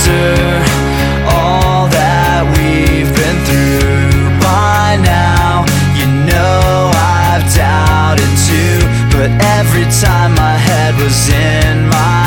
After all that we've been through, by now you know I've doubted too. But every time my head was in my